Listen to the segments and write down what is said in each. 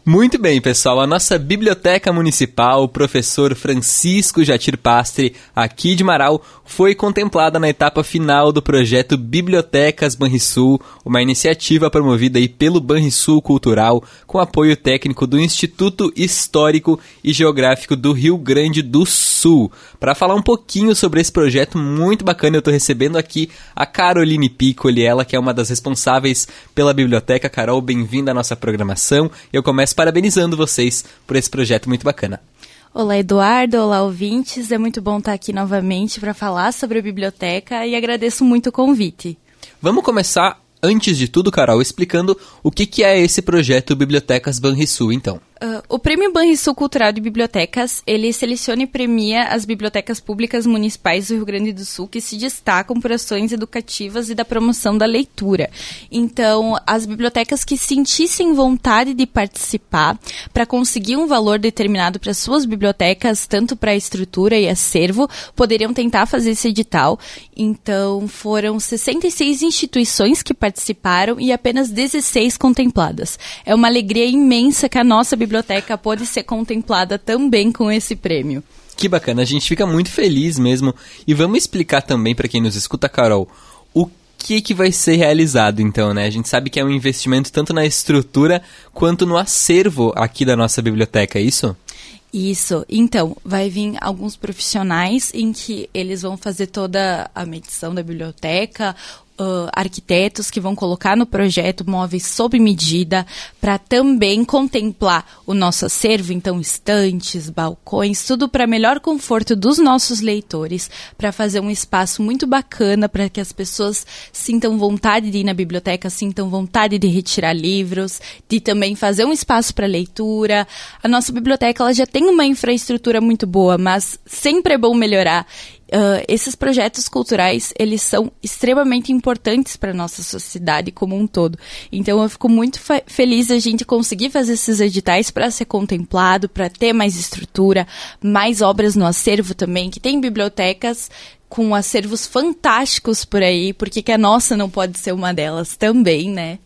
Muito bem, pessoal. A nossa Biblioteca Municipal, o professor Francisco Jatir Pastre, aqui de Marau, foi contemplada na etapa final do projeto Bibliotecas Banrisul, uma iniciativa promovida aí pelo Banrisul Cultural, com apoio técnico do Instituto Histórico e Geográfico do Rio Grande do Sul. Para falar um pouquinho sobre esse projeto muito bacana, eu estou recebendo aqui a Caroline Piccoli, ela que é uma das responsáveis pela biblioteca. Carol, bem-vinda à nossa programação. Eu começo parabenizando vocês por esse projeto muito bacana. Olá, Eduardo. Olá, ouvintes. É muito bom estar aqui novamente para falar sobre a biblioteca e agradeço muito o convite. Vamos começar, antes de tudo, Carol, explicando o que é esse projeto Bibliotecas Banrisul, então. O Prêmio Banrisul Cultural de Bibliotecas, ele seleciona e premia as bibliotecas públicas municipais do Rio Grande do Sul que se destacam por ações educativas e da promoção da leitura. Então, as bibliotecas que sentissem vontade de participar para conseguir um valor determinado para suas bibliotecas, tanto para a estrutura e acervo, poderiam tentar fazer esse edital. Então, foram 66 instituições que participaram e apenas 16 contempladas. É uma alegria imensa que a nossa biblioteca pode ser contemplada também com esse prêmio. Que bacana, a gente fica muito feliz mesmo. E vamos explicar também para quem nos escuta, Carol, o que vai ser realizado então, né? A gente sabe que é um investimento tanto na estrutura quanto no acervo aqui da nossa biblioteca, é isso? Isso. Então, vai vir alguns profissionais em que eles vão fazer toda a medição da biblioteca, arquitetos que vão colocar no projeto móveis sob medida para também contemplar o nosso acervo, então estantes, balcões, tudo para melhor conforto dos nossos leitores, para fazer um espaço muito bacana para que as pessoas sintam vontade de ir na biblioteca, sintam vontade de retirar livros, de também fazer um espaço para leitura. A nossa biblioteca ela já tem uma infraestrutura muito boa, mas sempre é bom melhorar. Esses projetos culturais, eles são extremamente importantes para a nossa sociedade como um todo. Então, eu fico muito feliz a gente conseguir fazer esses editais para ser contemplado, para ter mais estrutura, mais obras no acervo também, que tem bibliotecas com acervos fantásticos por aí, porque que a nossa não pode ser uma delas também, né?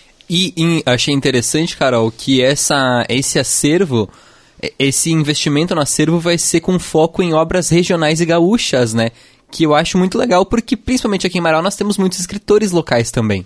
E achei interessante, Carol, que esse acervo... Esse investimento no acervo vai ser com foco em obras regionais e gaúchas, né? Que eu acho muito legal, porque principalmente aqui em Marau nós temos muitos escritores locais também.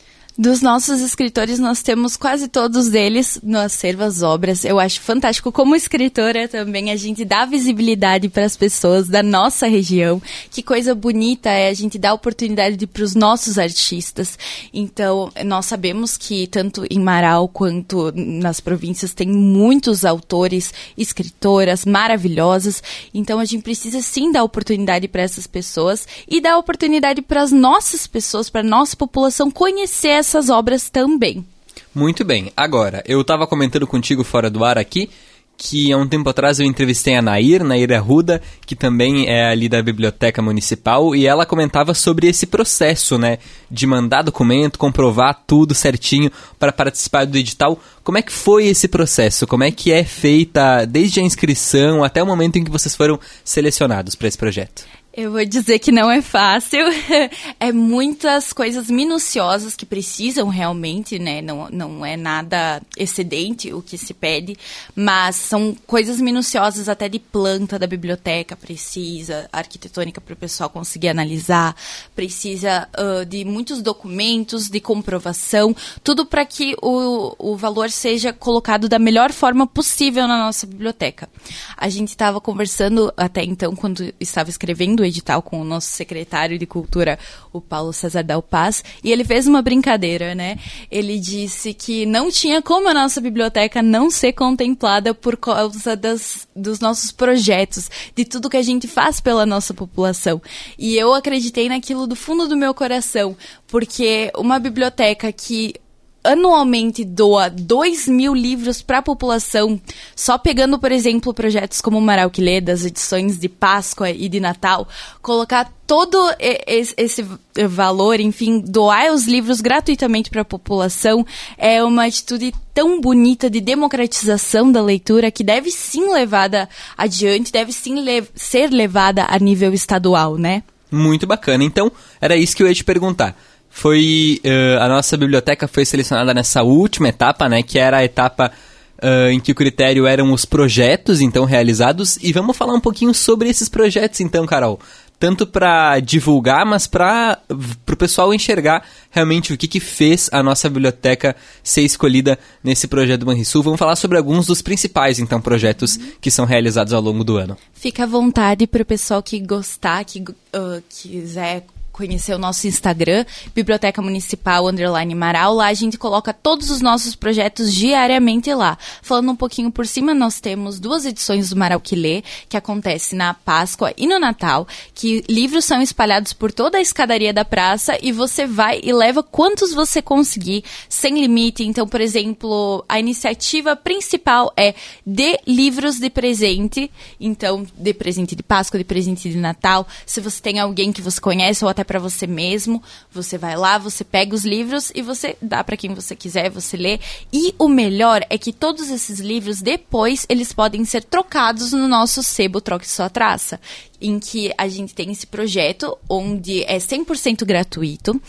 Dos nossos escritores, nós temos quase todos eles no acervo, as obras. Eu acho fantástico. Como escritora também, a gente dá visibilidade para as pessoas da nossa região. Que coisa bonita é a gente dar oportunidade para os nossos artistas. Então, nós sabemos que tanto em Marau quanto nas províncias tem muitos autores, escritoras maravilhosas. Então, a gente precisa sim dar oportunidade para essas pessoas e dar oportunidade para as nossas pessoas, para a nossa população conhecer essas obras também. Muito bem. Agora, eu estava comentando contigo fora do ar aqui, que há um tempo atrás eu entrevistei a Nair Arruda, que também é ali da Biblioteca Municipal, e ela comentava sobre esse processo, né, de mandar documento, comprovar tudo certinho para participar do edital. Como é que foi esse processo? Como é que é feita desde a inscrição até o momento em que vocês foram selecionados para esse projeto? Eu vou dizer que não é fácil, é muitas coisas minuciosas que precisam realmente, né, não é nada excedente o que se pede, mas são coisas minuciosas até de planta da biblioteca, precisa arquitetônica para o pessoal conseguir analisar, precisa de muitos documentos de comprovação, tudo para que o valor seja colocado da melhor forma possível na nossa biblioteca. A gente estava conversando até então, quando estava escrevendo o edital com o nosso secretário de Cultura, o Paulo César Dal Paz, e ele fez uma brincadeira, né? Ele disse que não tinha como a nossa biblioteca não ser contemplada por causa dos nossos projetos, de tudo que a gente faz pela nossa população. E eu acreditei naquilo do fundo do meu coração, porque uma biblioteca que anualmente doa 2.000 livros para a população, só pegando, por exemplo, projetos como o Marau que Lê, das edições de Páscoa e de Natal, colocar todo esse valor, enfim, doar os livros gratuitamente para a população, é uma atitude tão bonita de democratização da leitura que deve sim levada adiante, deve sim ser levada a nível estadual, né? Muito bacana. Então, era isso que eu ia te perguntar. A nossa biblioteca foi selecionada nessa última etapa, né, que era a etapa em que o critério eram os projetos, então, realizados. E vamos falar um pouquinho sobre esses projetos, então, Carol. Tanto para divulgar, mas para o pessoal enxergar realmente o que fez a nossa biblioteca ser escolhida nesse projeto do Banrisul. Vamos falar sobre alguns dos principais, então, projetos que são realizados ao longo do ano. Fica à vontade para o pessoal que gostar, que quiser conhecer o nosso Instagram, Biblioteca Municipal _Marau. Lá a gente coloca todos os nossos projetos diariamente lá. Falando um pouquinho por cima, nós temos 2 edições do Marau que Lê, que acontece na Páscoa e no Natal, que livros são espalhados por toda a escadaria da praça e você vai e leva quantos você conseguir, sem limite. Então, por exemplo, a iniciativa principal é de livros de presente, então, de presente de Páscoa, de presente de Natal. Se você tem alguém que você conhece ou até para você mesmo, você vai lá, você pega os livros e você dá para quem você quiser, você lê. E o melhor é que todos esses livros, depois, eles podem ser trocados no nosso sebo Troque Sua Traça, em que a gente tem esse projeto onde é 100% gratuito.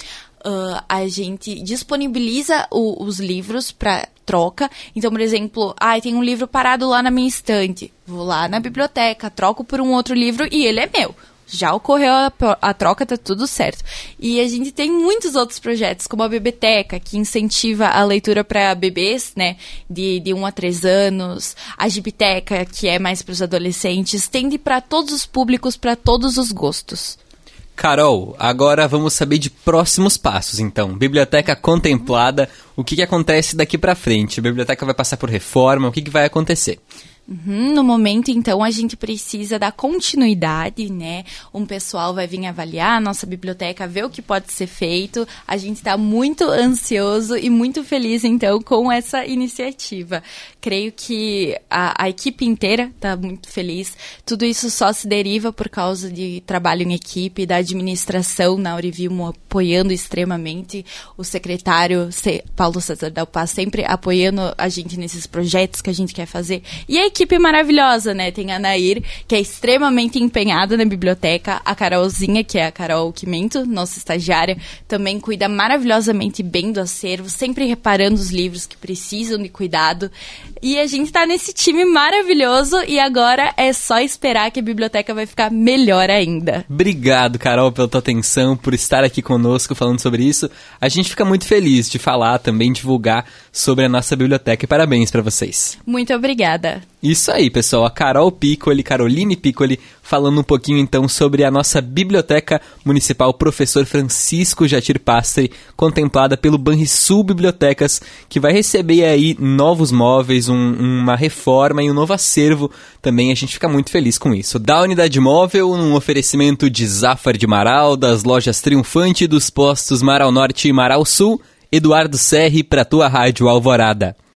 A gente disponibiliza os livros para troca. Então, por exemplo, tem um livro parado lá na minha estante. Vou lá na biblioteca, troco por um outro livro e ele é meu. Já ocorreu a troca, tá tudo certo. E a gente tem muitos outros projetos, como a Bebeteca, que incentiva a leitura para bebês, né, de 1 a 3 anos. A Gibiteca, que é mais para os adolescentes. Tende para todos os públicos, para todos os gostos. Carol, agora vamos saber de próximos passos, então. Biblioteca contemplada, o que acontece daqui para frente? A biblioteca vai passar por reforma, o que vai acontecer? No momento, então, a gente precisa dar continuidade, né? Um pessoal vai vir avaliar a nossa biblioteca, ver o que pode ser feito. A gente está muito ansioso e muito feliz, então, com essa iniciativa. Creio que a equipe inteira está muito feliz. Tudo isso só se deriva por causa de trabalho em equipe, da administração na Aurivilmo apoiando extremamente, o secretário Paulo César Dalpá sempre apoiando a gente nesses projetos que a gente quer fazer. E a equipe maravilhosa, né? Tem a Nair, que é extremamente empenhada na biblioteca, a Carolzinha, que é a Carol Quimento, nossa estagiária, também cuida maravilhosamente bem do acervo, sempre reparando os livros que precisam de cuidado. E a gente tá nesse time maravilhoso e agora é só esperar que a biblioteca vai ficar melhor ainda. Obrigado, Carol, pela tua atenção, por estar aqui conosco falando sobre isso. A gente fica muito feliz de falar, também divulgar sobre a nossa biblioteca e parabéns para vocês. Muito obrigada. Isso aí, pessoal, a Caroline Piccoli, falando um pouquinho então sobre a nossa Biblioteca Municipal Professor Francisco Jatir Pastre, contemplada pelo Banrisul Bibliotecas, que vai receber aí novos móveis, uma reforma e um novo acervo. Também a gente fica muito feliz com isso. Da unidade móvel, um oferecimento de Zafar de Marau, das lojas Triunfante, dos postos Marau Norte e Marau Sul, Eduardo Serri para tua Rádio Alvorada.